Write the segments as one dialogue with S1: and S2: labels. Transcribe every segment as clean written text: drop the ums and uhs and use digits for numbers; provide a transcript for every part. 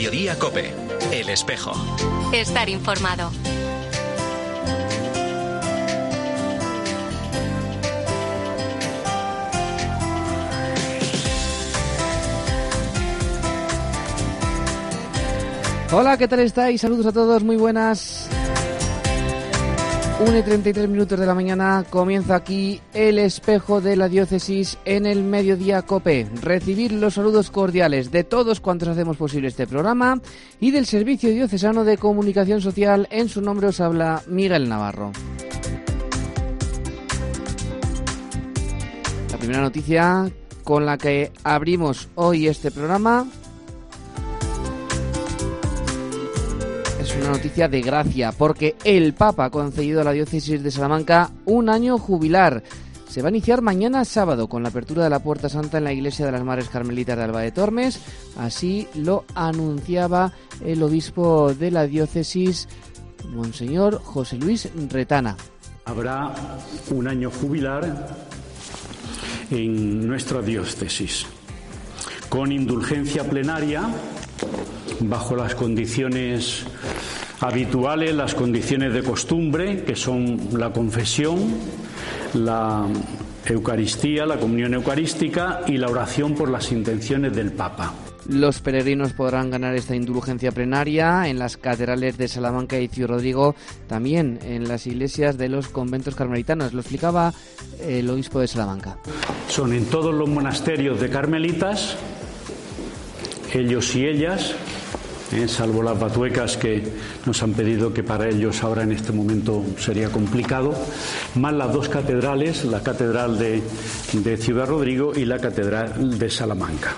S1: Mediodía COPE. El Espejo.
S2: Estar informado.
S3: Hola, ¿qué tal estáis? Saludos a todos, muy buenas. 1:33 de la mañana, comienza aquí El Espejo de la Diócesis en el Mediodía COPE. Recibir los saludos cordiales de todos cuantos hacemos posible este programa y del Servicio Diocesano de Comunicación Social. En su nombre os habla Miguel Navarro. La primera noticia con la que abrimos hoy este programa es una noticia de gracia, porque el Papa ha concedido a la Diócesis de Salamanca un año jubilar. Se va a iniciar mañana sábado con la apertura de la Puerta Santa en la Iglesia de las Madres Carmelitas de Alba de Tormes. Así lo anunciaba el obispo de la Diócesis, Monseñor José Luis Retana.
S4: Habrá un año jubilar en nuestra diócesis, con indulgencia plenaria, bajo las condiciones habituales, las condiciones de costumbre, que son la confesión, la Eucaristía, la comunión eucarística y la oración por las intenciones del Papa.
S3: Los peregrinos podrán ganar esta indulgencia plenaria en las catedrales de Salamanca y Ciudad Rodrigo, también en las iglesias de los conventos carmelitanos. Lo explicaba el obispo de Salamanca.
S4: Son en todos los monasterios de carmelitas, ellos y ellas, salvo las batuecas que nos han pedido, que para ellos ahora en este momento sería complicado, más las dos catedrales, la catedral de Ciudad Rodrigo y la catedral de Salamanca.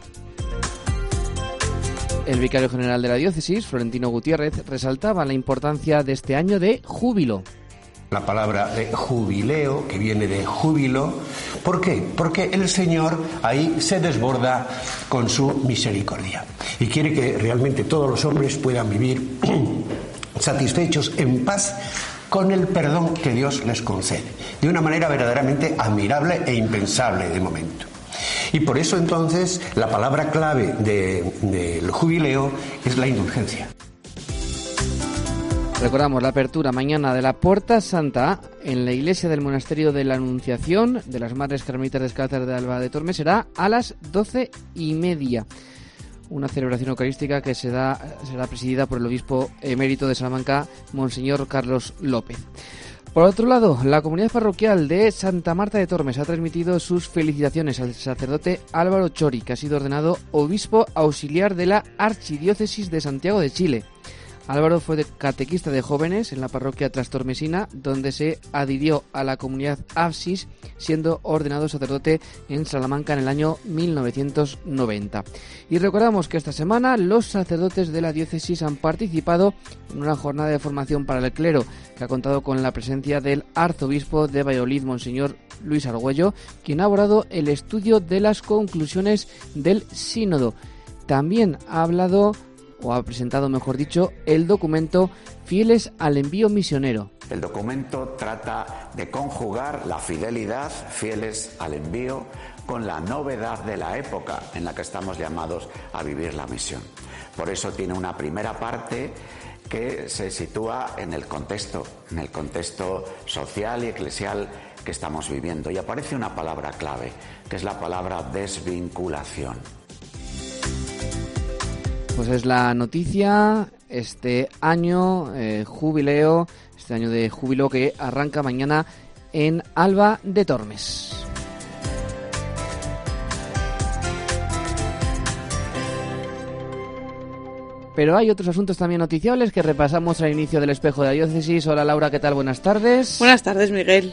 S3: El vicario general de la diócesis, Florentino Gutiérrez, resaltaba la importancia de este año de júbilo.
S5: La palabra de jubileo, que viene de júbilo. ¿Por qué? Porque el Señor ahí se desborda con su misericordia y quiere que realmente todos los hombres puedan vivir satisfechos, en paz, con el perdón que Dios les concede, de una manera verdaderamente admirable e impensable de momento. Y por eso entonces la palabra clave del jubileo es la indulgencia.
S3: Recordamos la apertura mañana de la Puerta Santa en la iglesia del Monasterio de la Anunciación de las Madres Carmelitas Descalzas de Alba de Tormes. Será a las 12:30. Una celebración eucarística que será presidida por el obispo emérito de Salamanca, Monseñor Carlos López. Por otro lado, la comunidad parroquial de Santa Marta de Tormes ha transmitido sus felicitaciones al sacerdote Álvaro Chori, que ha sido ordenado obispo auxiliar de la Archidiócesis de Santiago de Chile. Álvaro fue catequista de jóvenes en la parroquia trastormesina, donde se adhirió a la comunidad Apsis, siendo ordenado sacerdote en Salamanca en el año 1990. Y recordamos que esta semana los sacerdotes de la diócesis han participado en una jornada de formación para el clero, que ha contado con la presencia del arzobispo de Valladolid, Monseñor Luis Argüello, quien ha abordado el estudio de las conclusiones del sínodo. También ha presentado, mejor dicho, el documento Fieles al envío misionero.
S6: El documento trata de conjugar la fidelidad, fieles al envío, con la novedad de la época en la que estamos llamados a vivir la misión. Por eso tiene una primera parte que se sitúa en el contexto social y eclesial que estamos viviendo. Y aparece una palabra clave, que es la palabra desvinculación.
S3: Pues es la noticia, este año jubileo, este año de júbilo que arranca mañana en Alba de Tormes. Pero hay otros asuntos también noticiables que repasamos al inicio del Espejo de la Diócesis. Hola Laura, ¿qué tal? Buenas tardes.
S7: Buenas tardes, Miguel.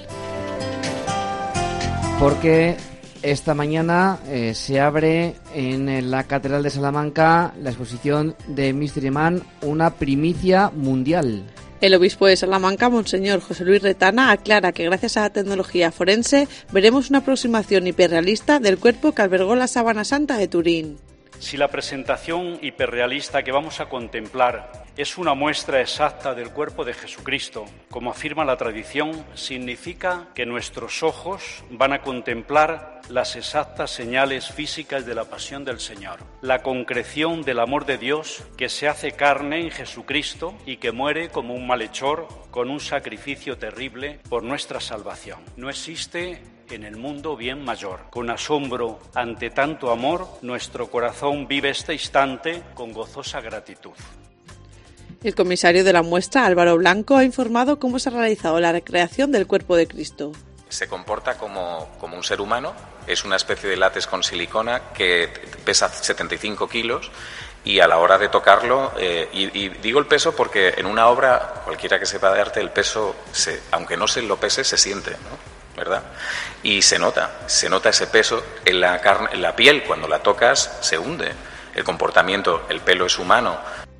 S3: Porque esta mañana se abre en la Catedral de Salamanca la exposición de Mystery Man, una primicia mundial.
S7: El obispo de Salamanca, Monseñor José Luis Retana, aclara que gracias a la tecnología forense veremos una aproximación hiperrealista del cuerpo que albergó la Sábana Santa de Turín.
S4: Si la presentación hiperrealista que vamos a contemplar es una muestra exacta del cuerpo de Jesucristo, como afirma la tradición, significa que nuestros ojos van a contemplar las exactas señales físicas de la pasión del Señor, la concreción del amor de Dios que se hace carne en Jesucristo y que muere como un malhechor con un sacrificio terrible por nuestra salvación. No existe en el mundo bien mayor. Con asombro ante tanto amor, nuestro corazón vive este instante con gozosa gratitud.
S7: El comisario de la muestra, Álvaro Blanco, ha informado cómo se ha realizado la recreación del cuerpo de Cristo.
S8: Se comporta como un ser humano, es una especie de látex con silicona que pesa 75 kilos y a la hora de tocarlo, y digo el peso porque en una obra, cualquiera que sepa de arte, el peso, aunque no se lo pese, se siente, ¿no? ¿Verdad? Y se nota ese peso en la carne, en la piel, cuando la tocas se hunde. El comportamiento, el pelo es humano.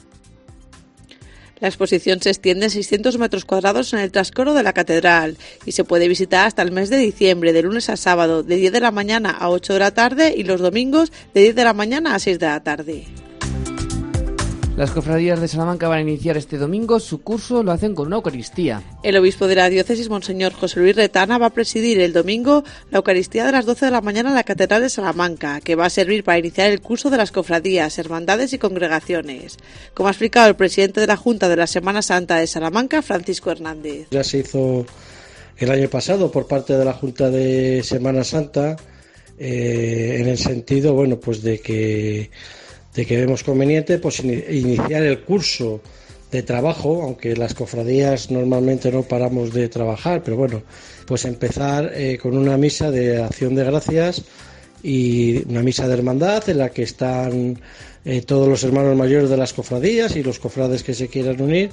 S7: La exposición se extiende 600 metros cuadrados en el trascoro de la catedral y se puede visitar hasta el mes de diciembre, de lunes a sábado, de 10 de la mañana a 8 de la tarde y los domingos de 10 de la mañana a 6 de la tarde.
S3: Las cofradías de Salamanca van a iniciar este domingo su curso, lo hacen con una Eucaristía.
S7: El obispo de la diócesis, Monseñor José Luis Retana, va a presidir el domingo la Eucaristía de las 12 de la mañana en la Catedral de Salamanca, que va a servir para iniciar el curso de las cofradías, hermandades y congregaciones. Como ha explicado el presidente de la Junta de la Semana Santa de Salamanca, Francisco Hernández.
S9: Ya se hizo el año pasado por parte de la Junta de Semana Santa, en el sentido, bueno, pues de que vemos conveniente pues iniciar el curso de trabajo, aunque las cofradías normalmente no paramos de trabajar, pero bueno, pues empezar con una misa de acción de gracias y una misa de hermandad en la que están todos los hermanos mayores de las cofradías y los cofrades que se quieran unir.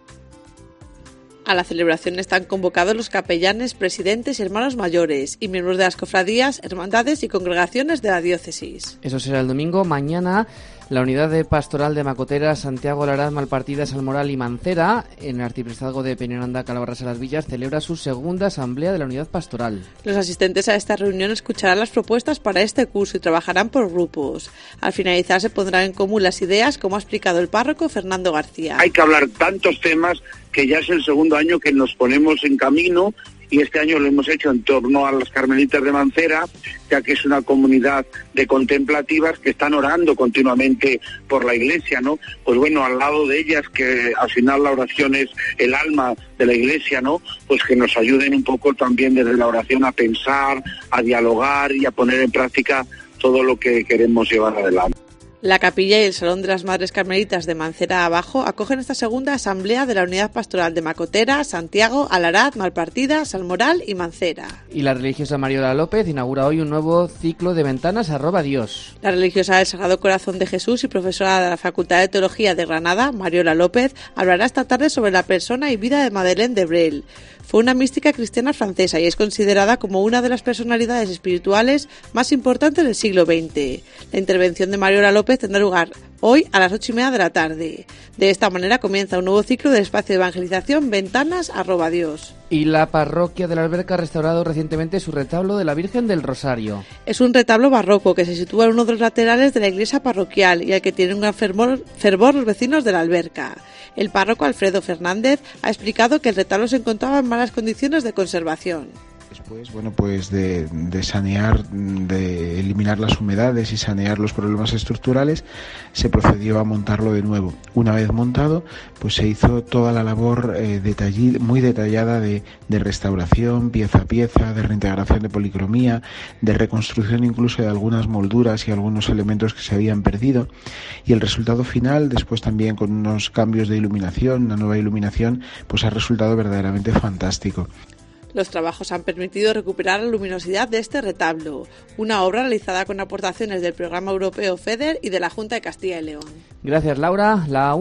S7: A la celebración están convocados los capellanes, presidentes y hermanos mayores y miembros de las cofradías, hermandades y congregaciones de la diócesis.
S3: Eso será el domingo. Mañana la unidad de pastoral de Macotera, Santiago, Laraz, Malpartida, Salmoral y Mancera, en el arciprestazgo de Peñaranda, Calabarras, Las Villas, celebra su segunda asamblea de la unidad pastoral.
S7: Los asistentes a esta reunión escucharán las propuestas para este curso y trabajarán por grupos. Al finalizar se pondrán en común las ideas, como ha explicado el párroco Fernando García.
S10: Hay que hablar tantos temas que ya es el segundo año que nos ponemos en camino, y este año lo hemos hecho en torno a las Carmelitas de Mancera, ya que es una comunidad de contemplativas que están orando continuamente por la Iglesia, ¿no? Pues bueno, al lado de ellas, que al final la oración es el alma de la Iglesia, ¿no? Pues que nos ayuden un poco también desde la oración a pensar, a dialogar y a poner en práctica todo lo que queremos llevar adelante.
S7: La capilla y el Salón de las Madres Carmelitas de Mancera Abajo acogen esta segunda asamblea de la Unidad Pastoral de Macotera, Santiago, Alaraz, Malpartida, Salmoral y Mancera.
S3: Y la religiosa Mariola López inaugura hoy un nuevo ciclo de ventanas @Dios.
S7: La religiosa del Sagrado Corazón de Jesús y profesora de la Facultad de Teología de Granada, Mariola López, hablará esta tarde sobre la persona y vida de Madeleine de Brel. Fue una mística cristiana francesa y es considerada como una de las personalidades espirituales más importantes del siglo XX. La intervención de Mariola López tendrá lugar hoy a las 8:30 de la tarde. De esta manera comienza un nuevo ciclo de espacio de evangelización Ventanas @Dios.
S3: Y la parroquia de la Alberca ha restaurado recientemente su retablo de la Virgen del Rosario.
S7: Es un retablo barroco que se sitúa en uno de los laterales de la iglesia parroquial y al que tienen un gran fervor los vecinos de la Alberca. El párroco Alfredo Fernández ha explicado que el retablo se encontraba en malas condiciones de conservación.
S11: Después, pues de sanear, de eliminar las humedades y sanear los problemas estructurales, se procedió a montarlo de nuevo. Una vez montado, pues se hizo toda la labor muy detallada de restauración, pieza a pieza, de reintegración de policromía, de reconstrucción incluso de algunas molduras y algunos elementos que se habían perdido. Y el resultado final, después también con unos cambios de iluminación, una nueva iluminación, pues ha resultado verdaderamente fantástico.
S7: Los trabajos han permitido recuperar la luminosidad de este retablo, una obra realizada con aportaciones del programa europeo FEDER y de la Junta de Castilla y León.
S3: Gracias, Laura. La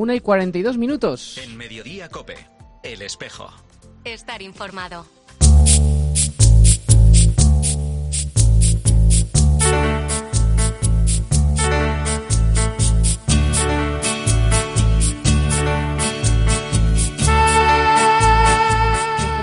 S3: 1:42.
S1: En Mediodía COPE, El Espejo.
S2: Estar informado.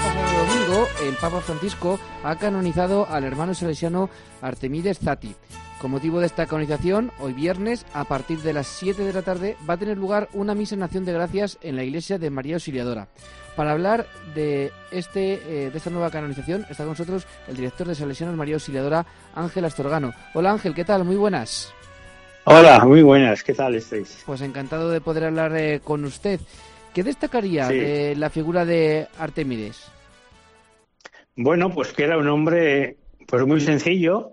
S3: El Papa Francisco ha canonizado al hermano salesiano Artemides Zati. Con motivo de esta canonización, hoy viernes, a partir de las 7 de la tarde, va a tener lugar una misa en acción de gracias en la iglesia de María Auxiliadora. Para hablar de esta nueva canonización, está con nosotros el director de Salesianos María Auxiliadora, Ángel Astorgano. Hola Ángel, ¿qué tal? Muy buenas.
S12: Hola, muy buenas, ¿qué tal estáis?
S3: Pues encantado de poder hablar con usted. ¿Qué destacaría de la figura de Artemides?
S12: Bueno, pues que era un hombre pues muy sencillo,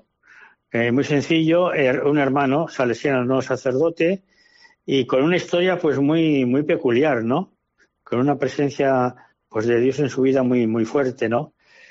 S12: un hermano salesiano, no sacerdote, y con una historia pues muy peculiar, ¿no? Con una presencia pues de Dios en su vida muy fuerte, ¿no?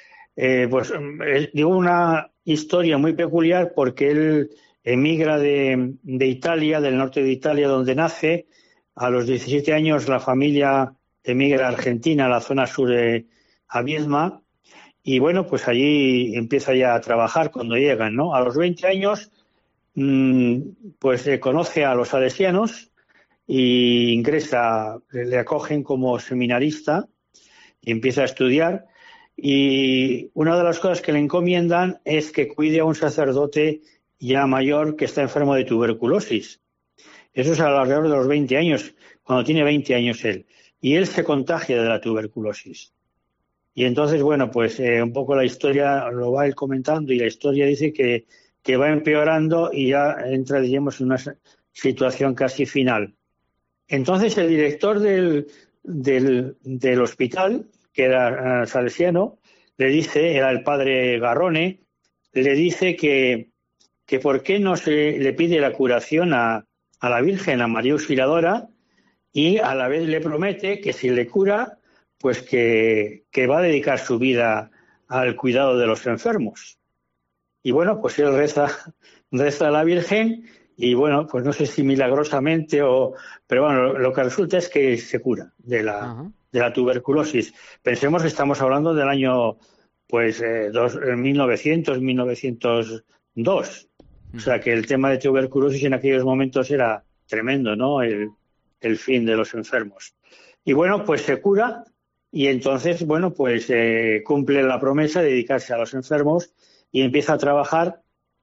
S12: Digo una historia muy peculiar porque él emigra de Italia, del norte de Italia, donde nace. A los 17 años la familia emigra a Argentina, a la zona sur a Viedma, y bueno, pues allí empieza ya a trabajar cuando llegan, ¿no? A los 20 años pues conoce a los salesianos y ingresa, le acogen como seminarista y empieza a estudiar, y una de las cosas que le encomiendan es que cuide a un sacerdote ya mayor que está enfermo de tuberculosis. Eso es alrededor de los 20 años, cuando tiene 20 años él. Y él se contagia de la tuberculosis. Y entonces, bueno, pues un poco la historia lo va él comentando, y la historia dice que va empeorando y ya entra, digamos, en una situación casi final. Entonces el director del hospital, que era salesiano, le dice, era el padre Garrone, le dice que por qué no se le pide la curación a la Virgen, a María Auxiliadora, y a la vez le promete que si le cura, pues que va a dedicar su vida al cuidado de los enfermos. Y bueno, pues él reza a la Virgen, y bueno, pues no sé si milagrosamente pero bueno, lo que resulta es que se cura de la tuberculosis. Pensemos que estamos hablando del año 1902. O sea que el tema de tuberculosis en aquellos momentos era tremendo, ¿no? El fin de los enfermos. Y bueno, pues se cura, y entonces, bueno, pues cumple la promesa de dedicarse a los enfermos y empieza a trabajar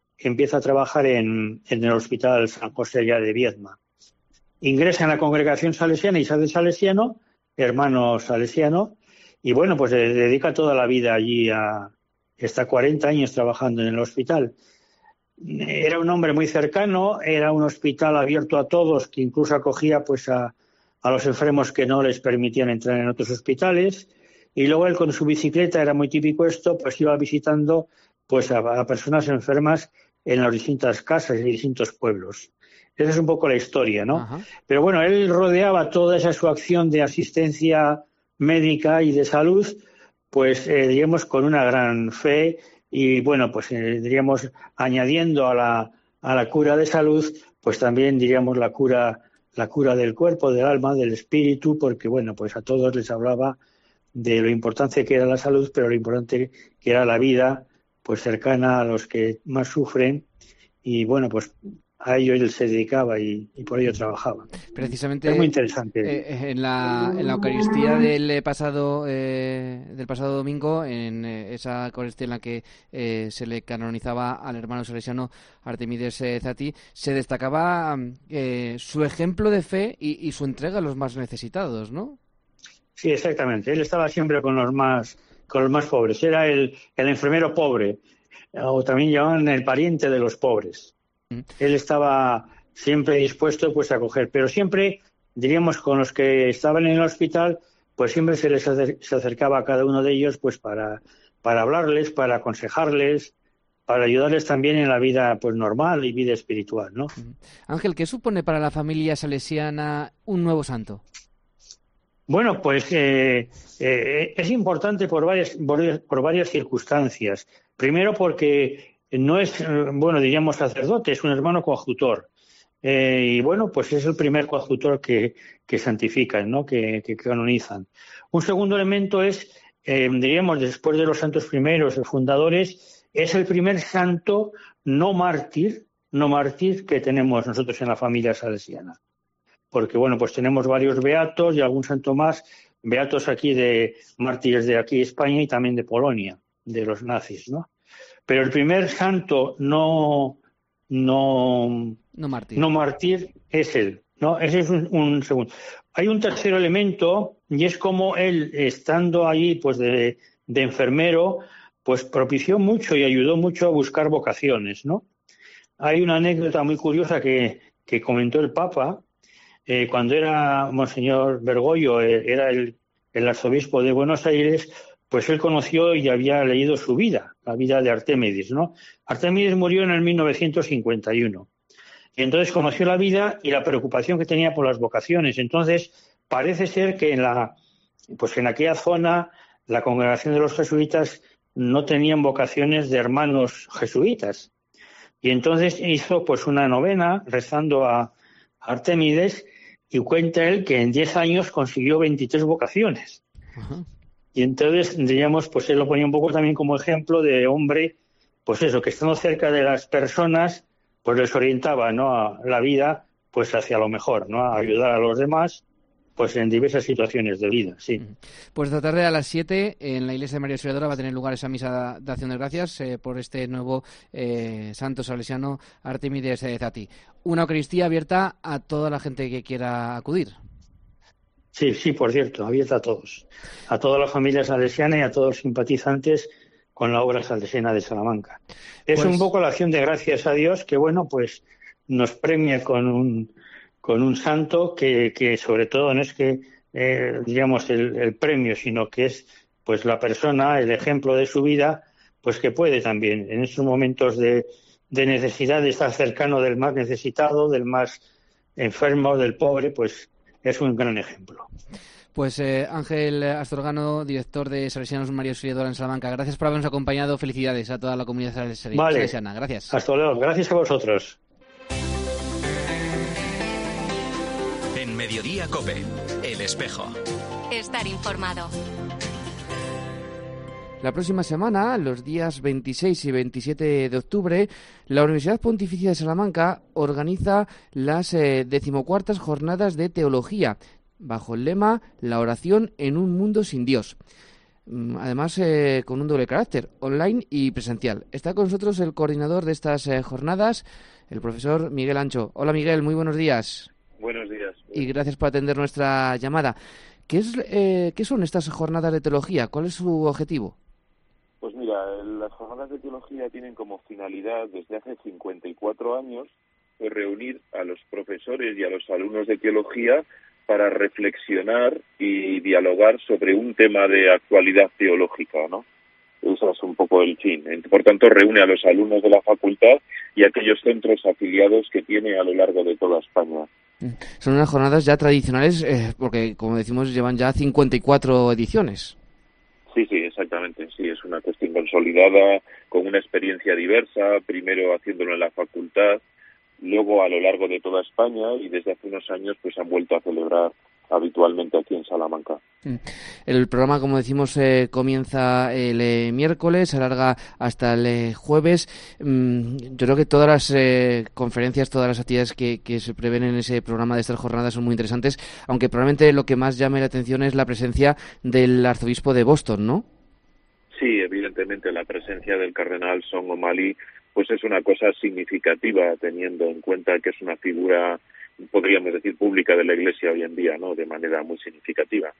S12: en el Hospital San José ya de Viedma. Ingresa en la congregación salesiana y se hace salesiano, hermano salesiano, y bueno, pues se dedica toda la vida allí está 40 años trabajando en el hospital. Era un hombre muy cercano, era un hospital abierto a todos, que incluso acogía pues a los enfermos que no les permitían entrar en otros hospitales, y luego él con su bicicleta, era muy típico esto, pues iba visitando pues a personas enfermas en las distintas casas y distintos pueblos. Esa es un poco la historia, ¿no? Ajá. Pero bueno, él rodeaba toda esa su acción de asistencia médica y de salud, pues digamos con una gran fe, y bueno, pues diríamos añadiendo a la cura de salud, pues también diríamos la cura del cuerpo, del alma, del espíritu, porque bueno, pues a todos les hablaba de lo importante que era la salud, pero lo importante que era la vida, pues cercana a los que más sufren, y bueno, pues a ello él se dedicaba y por ello trabajaba.
S3: Precisamente
S12: es muy interesante.
S3: En la Eucaristía del pasado domingo, en esa Eucaristía en la que se le canonizaba al hermano salesiano Artemides Zati, se destacaba su ejemplo de fe y su entrega a los más necesitados, ¿no?
S12: Sí, exactamente. Él estaba siempre con los más pobres. Era el enfermero pobre, o también llamaban el pariente de los pobres. Él estaba siempre dispuesto pues a acoger, pero siempre, diríamos, con los que estaban en el hospital, pues siempre se acercaba a cada uno de ellos pues para hablarles, para aconsejarles, para ayudarles también en la vida pues normal y vida espiritual, ¿no?
S3: Ángel, ¿qué supone para la familia salesiana un nuevo santo?
S12: Bueno, pues es importante por varias circunstancias. Primero porque no es, bueno, diríamos sacerdote, es un hermano coadjutor. Y bueno, pues es el primer coadjutor que santifican, ¿no? Que canonizan. Un segundo elemento es, diríamos, después de los santos primeros, los fundadores, es el primer santo no mártir que tenemos nosotros en la familia salesiana. Porque, bueno, pues tenemos varios beatos y algún santo más, beatos aquí de mártires de aquí España y también de Polonia, de los nazis, ¿no? Pero el primer santo no no mártir es él, ¿no? Ese es un segundo. Hay un tercer elemento, y es como él, estando ahí pues de enfermero, pues propició mucho y ayudó mucho a buscar vocaciones, ¿no? Hay una anécdota muy curiosa que comentó el Papa cuando era Monseñor Bergoglio, era el arzobispo de Buenos Aires. Pues él conoció y había leído su vida, la vida de Artémides, ¿no? Artémides murió en el 1951. Y entonces conoció la vida y la preocupación que tenía por las vocaciones. Entonces, parece ser que en aquella zona la congregación de los jesuitas no tenían vocaciones de hermanos jesuitas. Y entonces hizo pues una novena rezando a Artémides, y cuenta él que en 10 años consiguió 23 vocaciones.
S3: Ajá.
S12: Y entonces, diríamos, pues él lo ponía un poco también como ejemplo de hombre, pues eso, que estando cerca de las personas, pues les orientaba, ¿no?, a la vida, pues hacia lo mejor, ¿no?, a ayudar a los demás, pues en diversas situaciones de vida, sí.
S3: Pues esta tarde a las 7 en la iglesia de María Auxiliadora va a tener lugar esa misa de acción de gracias por este nuevo santo salesiano Artémides Zati. Una Eucaristía abierta a toda la gente que quiera acudir.
S12: Sí, por cierto, abierta a todos, a toda la familia salesiana y a todos los simpatizantes con la obra salesiana de Salamanca. Es un poco la acción de gracias a Dios que, bueno, pues nos premia con un santo que sobre todo no es que, digamos, el premio, sino que es pues la persona, el ejemplo de su vida, pues que puede también, en estos momentos de necesidad, de estar cercano del más necesitado, del más enfermo, del pobre, pues es un gran ejemplo.
S3: Pues Ángel Astorgano, director de Salesianos María Auxiliadora en Salamanca, gracias por habernos acompañado. Felicidades a toda la comunidad salesiana. Gracias.
S12: Hasta luego. Gracias a vosotros.
S1: En Mediodía COPE, El Espejo.
S2: Estar informado.
S3: La próxima semana, los días 26 y 27 de octubre, la Universidad Pontificia de Salamanca organiza las 14ª Jornadas de Teología, bajo el lema La oración en un mundo sin Dios. Además, con un doble carácter, online y presencial. Está con nosotros el coordinador de estas jornadas, el profesor Miguel Ancho. Hola Miguel, muy buenos días.
S13: Buenos días.
S3: Y gracias por atender nuestra llamada. ¿Qué son estas jornadas de teología? ¿Cuál es su objetivo?
S13: Pues mira, las jornadas de teología tienen como finalidad desde hace 54 años pues reunir a los profesores y a los alumnos de teología para reflexionar y dialogar sobre un tema de actualidad teológica, ¿no? Ese es un poco el fin. Por tanto, reúne a los alumnos de la facultad y a aquellos centros afiliados que tiene a lo largo de toda España.
S3: Son unas jornadas ya tradicionales porque, como decimos, llevan ya 54 ediciones.
S13: Sí, exactamente. Sí, es una cuestión consolidada, con una experiencia diversa, primero haciéndolo en la facultad, luego a lo largo de toda España y desde hace unos años pues han vuelto a celebrar habitualmente aquí en Salamanca.
S3: El programa, como decimos, comienza el miércoles, alarga hasta el jueves. Yo creo que todas las conferencias, todas las actividades que se prevén en ese programa de estas jornadas son muy interesantes, aunque probablemente lo que más llame la atención es la presencia del arzobispo de Boston, ¿no?
S13: Sí, evidentemente la presencia del cardenal Sean O'Malley pues es una cosa significativa, teniendo en cuenta que es una figura, podríamos decir, pública de la Iglesia hoy en día, ¿no?, de manera muy significativa.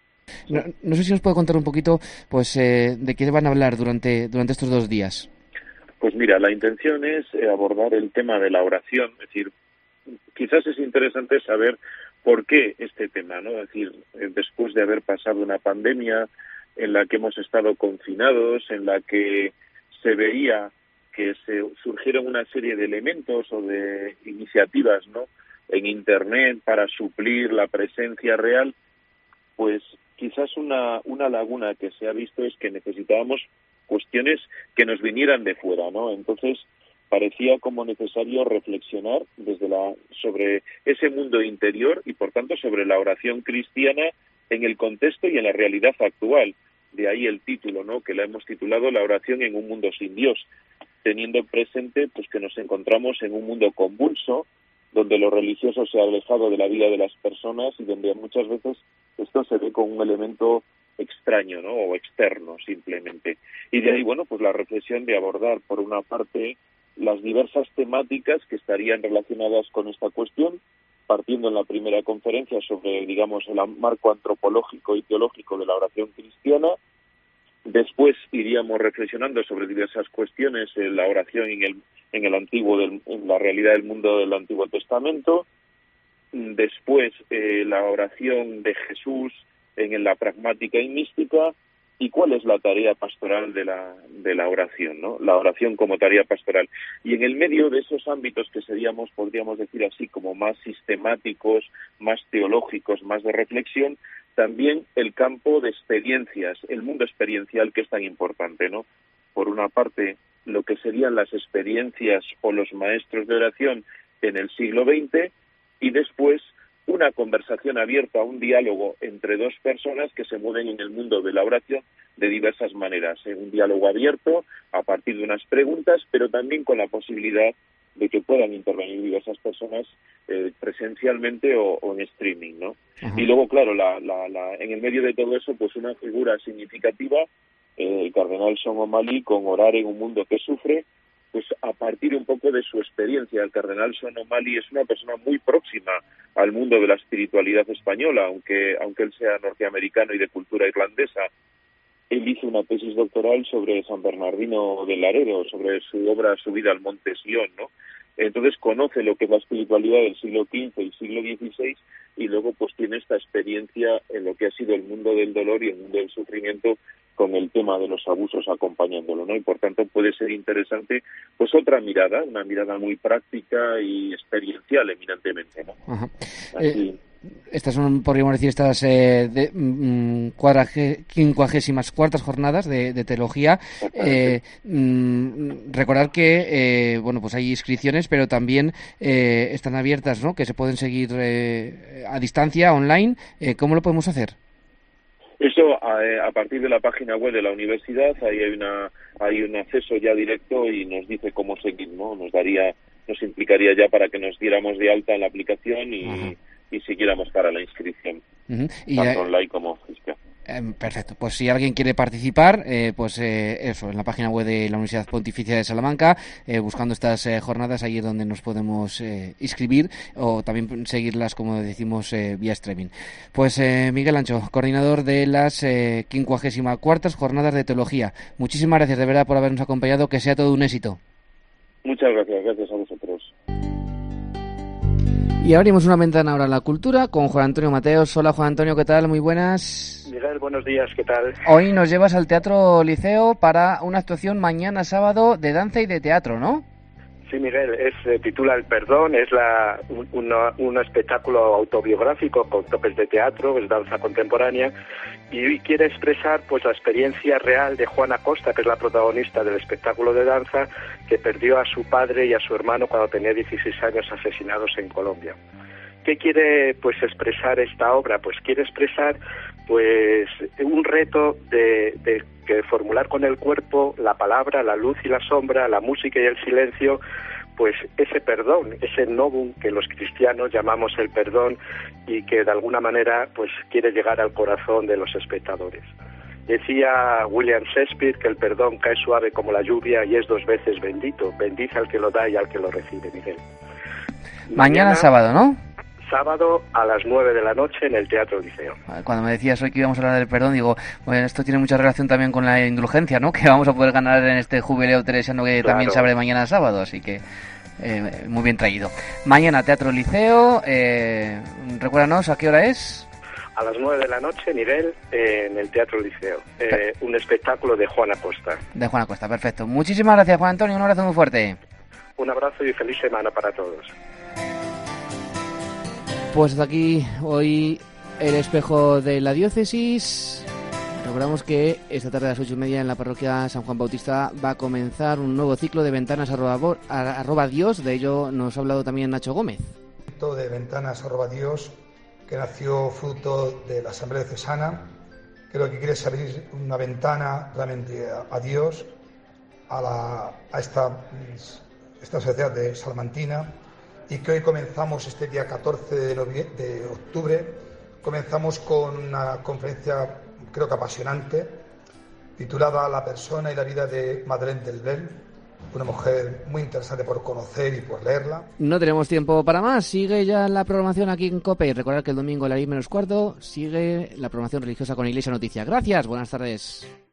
S3: No sé si nos puede contar un poquito pues de qué van a hablar durante estos 2 días.
S13: Pues mira, la intención es abordar el tema de la oración, es decir, quizás es interesante saber por qué este tema, ¿no? Es decir, después de haber pasado una pandemia en la que hemos estado confinados, en la que se veía que se surgieron una serie de elementos o de iniciativas, ¿no?, en Internet para suplir la presencia real, pues quizás una laguna que se ha visto es que necesitábamos cuestiones que nos vinieran de fuera, ¿no? Entonces parecía como necesario reflexionar sobre ese mundo interior y por tanto sobre la oración cristiana en el contexto y en la realidad actual. De ahí el título, ¿no?, que la hemos titulado La oración en un mundo sin Dios, teniendo presente pues que nos encontramos en un mundo convulso, donde lo religioso se ha alejado de la vida de las personas y donde muchas veces esto se ve como un elemento extraño, ¿no?, o externo simplemente. Y de ahí, bueno, pues la reflexión de abordar por una parte las diversas temáticas que estarían relacionadas con esta cuestión, partiendo en la primera conferencia sobre, digamos, el marco antropológico y teológico de la oración cristiana. Después iríamos reflexionando sobre diversas cuestiones en la oración en la realidad del mundo del Antiguo Testamento. Después la oración de Jesús en la pragmática y mística, y cuál es la tarea pastoral de la oración, ¿no? La oración como tarea pastoral. Y en el medio de esos ámbitos que podríamos decir así, como más sistemáticos, más teológicos, más de reflexión, también el campo de experiencias, el mundo experiencial, que es tan importante, ¿no? Por una parte, lo que serían las experiencias o los maestros de oración en el siglo XX, y después una conversación abierta, un diálogo entre dos personas que se mueven en el mundo de la oración de diversas maneras. Un diálogo abierto a partir de unas preguntas, pero también con la posibilidad de que puedan intervenir diversas personas presencialmente o en streaming, ¿no? Uh-huh. Y luego, claro, en el medio de todo eso, pues una figura significativa, el cardenal Sean O'Malley, con Orar en un mundo que sufre, pues a partir un poco de su experiencia. El cardenal Sean O'Malley es una persona muy próxima al mundo de la espiritualidad española, aunque él sea norteamericano y de cultura irlandesa. Él hizo una tesis doctoral sobre San Bernardino del Laredo, sobre su obra Subida al Monte Sion, ¿no? Entonces conoce lo que es la espiritualidad del siglo XV y siglo XVI, y luego pues tiene esta experiencia en lo que ha sido el mundo del dolor y el mundo del sufrimiento, con el tema de los abusos acompañándolo, ¿no? Y por tanto puede ser interesante pues otra mirada, una mirada muy práctica y experiencial eminentemente, ¿no?
S3: Ajá.
S13: Así.
S3: Estas son, podríamos decir, estas 54ª jornadas de teología. Recordar que pues hay inscripciones, pero también están abiertas, ¿no? Que se pueden seguir a distancia, online. ¿Cómo lo podemos hacer?
S13: Eso a partir de la página web de la universidad, ahí hay un acceso ya directo y nos dice cómo seguir, ¿no? Nos implicaría ya para que nos diéramos de alta en la aplicación y siguiéramos para la inscripción, tanto online como física.
S3: Perfecto, pues si alguien quiere participar, eso, en la página web de la Universidad Pontificia de Salamanca, buscando estas jornadas, ahí es donde nos podemos inscribir, o también seguirlas, como decimos, vía streaming. Pues Miguel Ancho, coordinador de las 54ª jornadas de teología, muchísimas gracias de verdad por habernos acompañado, que sea todo un éxito.
S13: Muchas gracias a vosotros.
S3: Y abrimos una ventana ahora a la cultura con Juan Antonio Mateos. Hola Juan Antonio, ¿qué tal? Muy buenas.
S14: Miguel, buenos días, ¿qué tal?
S3: Hoy nos llevas al Teatro Liceo para una actuación mañana sábado de danza y de teatro, ¿no?
S14: Sí, Miguel, se titula El Perdón, es un espectáculo autobiográfico con toques de teatro, es danza contemporánea, y quiere expresar pues la experiencia real de Juana Costa, que es la protagonista del espectáculo de danza, que perdió a su padre y a su hermano cuando tenía 16 años asesinados en Colombia. ¿Qué quiere pues expresar esta obra? Pues quiere expresar pues un reto de formular con el cuerpo la palabra, la luz y la sombra, la música y el silencio, pues ese perdón, ese novum que los cristianos llamamos el perdón y que de alguna manera pues quiere llegar al corazón de los espectadores. Decía William Shakespeare que el perdón cae suave como la lluvia y es 2 veces bendito. Bendice al que lo da y al que lo recibe, Miguel.
S3: Mañana sábado, ¿no?
S14: Sábado a las 9 de la noche en el Teatro Liceo.
S3: Cuando me decías hoy que íbamos a hablar del perdón, digo, bueno, esto tiene mucha relación también con la indulgencia, ¿no? Que vamos a poder ganar en este jubileo teresiano que también se abre mañana sábado, así que muy bien traído. Mañana Teatro Liceo, recuérdanos, ¿a qué hora es?
S14: A las 9 de la noche, Miguel, en el Teatro Liceo. Un espectáculo de Juana Costa.
S3: De Juana Costa, perfecto. Muchísimas gracias, Juan Antonio, un abrazo muy fuerte.
S14: Un abrazo y feliz semana para todos.
S3: Pues hasta aquí hoy el espejo de la diócesis. Recordamos que esta tarde a las 8:30 en la parroquia San Juan Bautista va a comenzar un nuevo ciclo de ventanas arroba Dios. De ello nos ha hablado también Nacho Gómez.
S15: De ventanas arroba Dios, que nació fruto de la Asamblea Diocesana, que lo que quiere es abrir una ventana realmente a Dios, a esta sociedad de salmantina, y que hoy comenzamos este día 14 de octubre, comenzamos con una conferencia creo que apasionante, titulada La persona y la vida de Madeleine Delbrel, una mujer muy interesante por conocer y por leerla.
S3: No tenemos tiempo para más. Sigue ya la programación aquí en COPE. Y recordad que el domingo a las 10:15 sigue la programación religiosa con Iglesia Noticia. Gracias, buenas tardes.